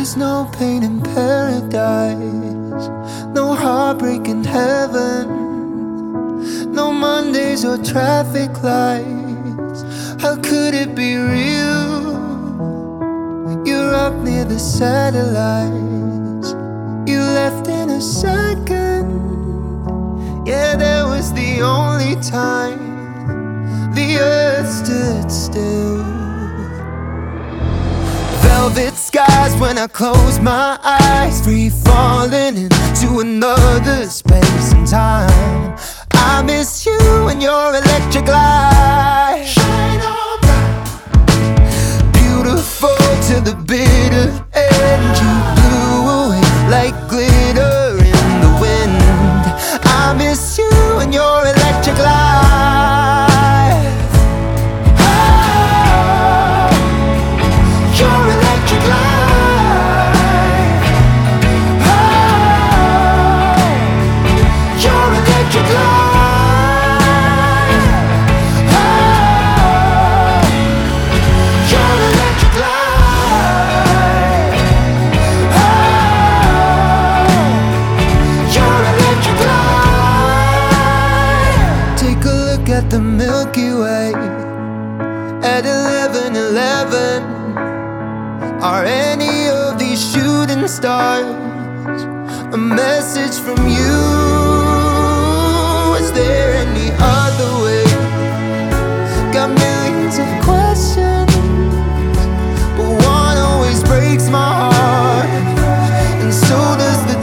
There's no pain in paradise, no heartbreak in heaven, no Mondays or traffic lights. How could it be real? You're up near the satellites, you left in a second. Yeah, that was the only time the earth stood still. Velvet skies when I close my eyes, free falling into another space and time. I miss you and your electric light. Shine on bright, beautiful to the bitter end. You blew away like glitter in the wind. I miss you and your electric light. Your electric light. Your electric light. Your electric light. Your electric light. Take a look at the Milky Way at 11:11. Are any of these shooting stars a message from you? Is there any other way? Got millions of questions, but one always breaks my heart, and so does the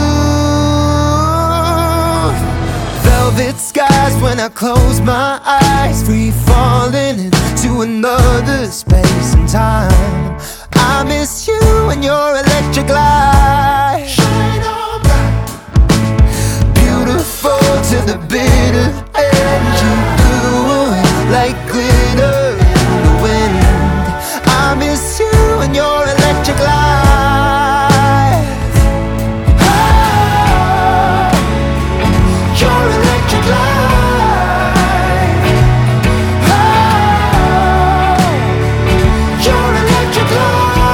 truth. Velvet skies when I close my eyes, free falling into another space and time. I miss you and your electric light. Shine on bright, beautiful to the bitter end. You blew away like glitter in the wind. I miss you and your electric light. Your electric light. Your electric light.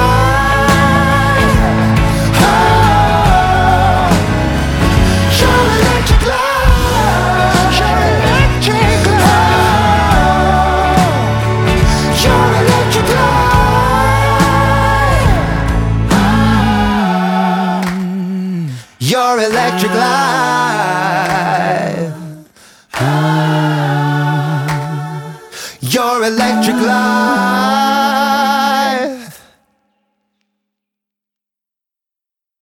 Your electric light. Your electric light.